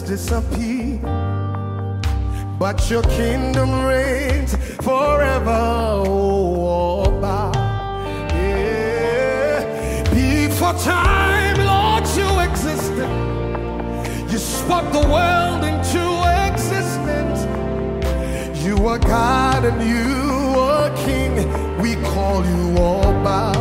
disappear, but your kingdom reigns forever. Oh, Abba. Yeah. Before time, Lord, you existed. You spoke the world into existence. You are God and you are King. We call you Abba.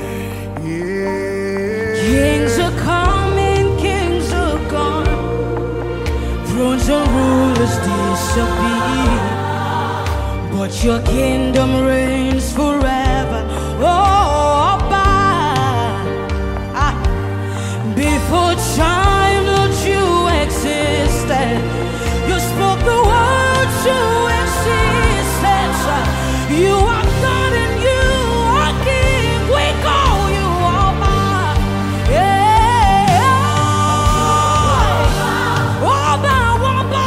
Yeah. Kings are coming, kings are gone. Thrones and rulers disappear, but your kingdom reigns forever. Oh, Abba. Before time, Lord, you existed. You spoke the word to existence. You are God and you are King. We call you Abba. Yeah. Abba, Abba.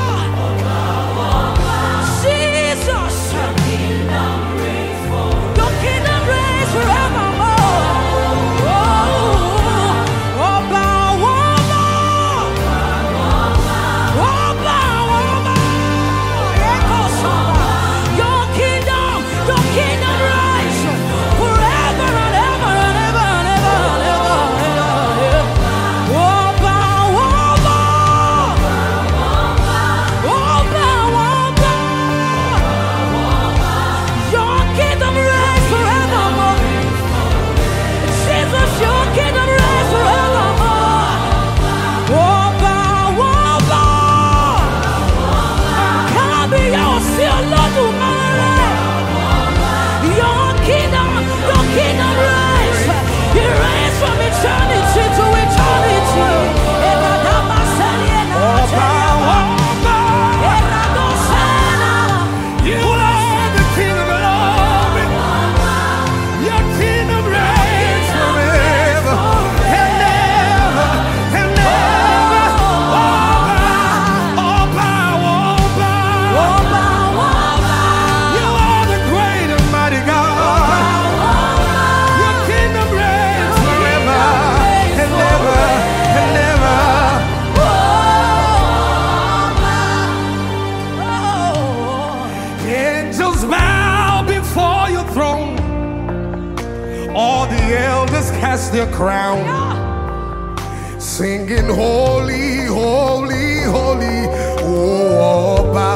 Jesus. Your kingdom reigns forevermore. Abba, Abba. Abba, Abba. Your kingdom rise forever and ever and ever and ever and ever and ever. Abba, Abba. Abba, Abba. Your kingdom reigns forevermore. Jesus, your kingdom reigns forevermore. Abba, Abba. Kábíyèsí Olódùmarè. Your kingdom reigns. It reigns from eternity to eternity. Abba, Abba. You are the King of glory. Your kingdom reigns forever and ever and ever. Abba, Abba, Abba. You are the great and mighty God. Your kingdom reigns forever and ever and ever. Angels bow before your throne. All the elders cast their crown, singing holy, holy, holy. Oh, Abba.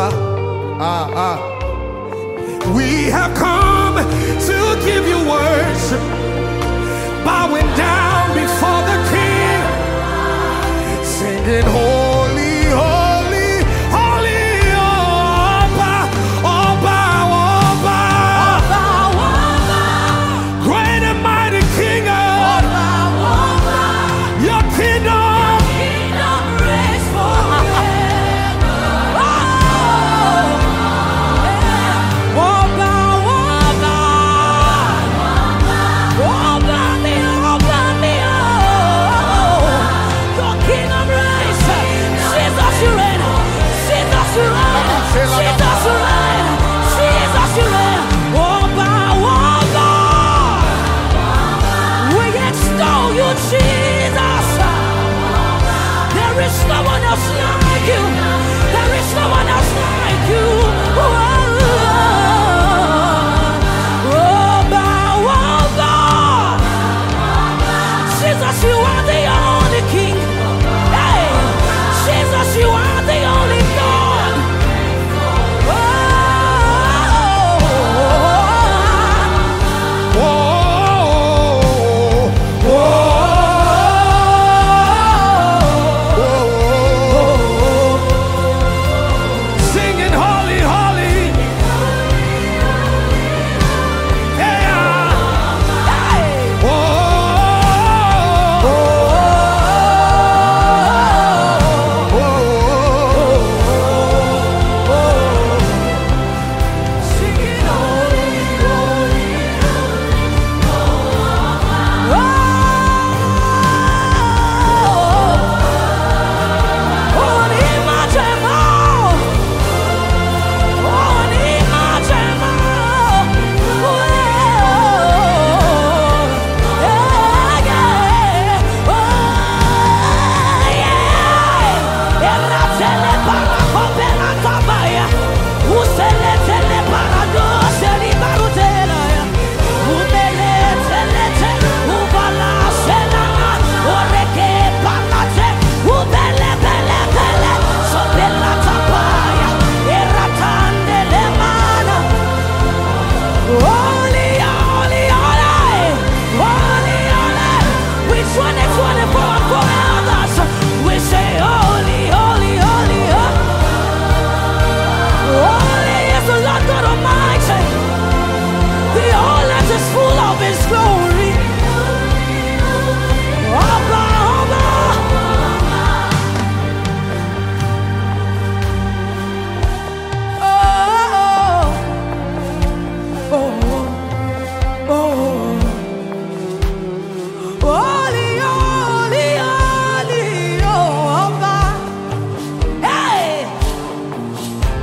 We have come to give you worship, bowing down before the King, singing holy, holy, holy. Oh, Abba, Abba, Abba. Great and mighty King of your kingdom. Reigns forever.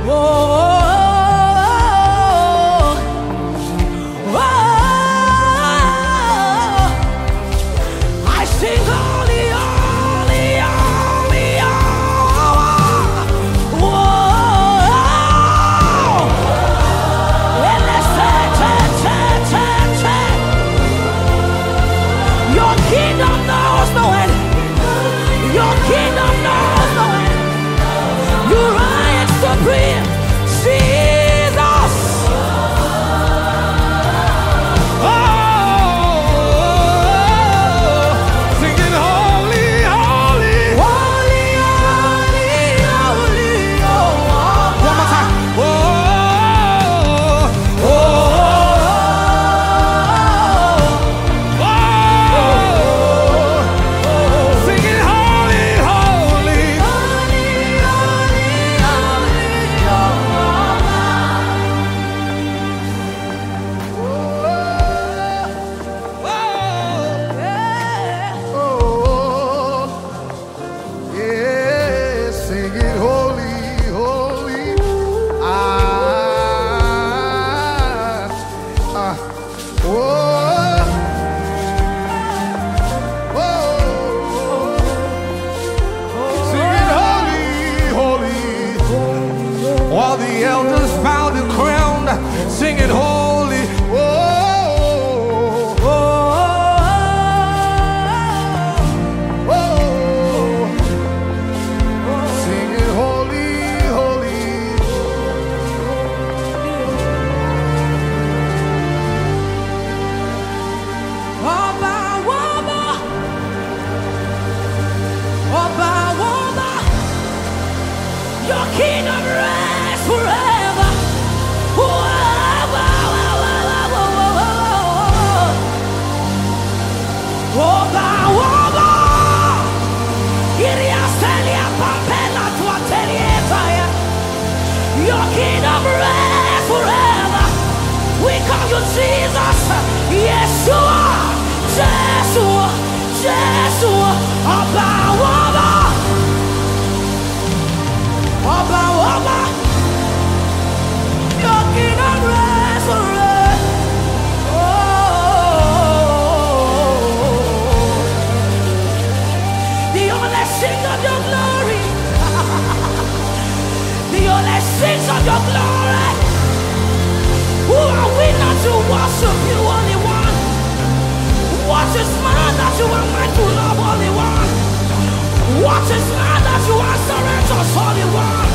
While the elders bowed and crowned, singing holy, oh, oh, oh, oh, singing holy, holy. Oba, Oba, Oba, Oba, your kingdom reigns forever. Oba, Oba, Iria Celia Papela Tuatelietaya. Your kingdom reigns forever. We call you Jesus, Yeshua, Jeshua, Jeshua, Oba, Oba, Oba, Oba. Your kingdom reigns forever. Oh, the only sings of your glory. The only sings of your glory. Who are we not to worship you, only one? What is man that you are meant to love, only one? What is man that you are surrender, only one?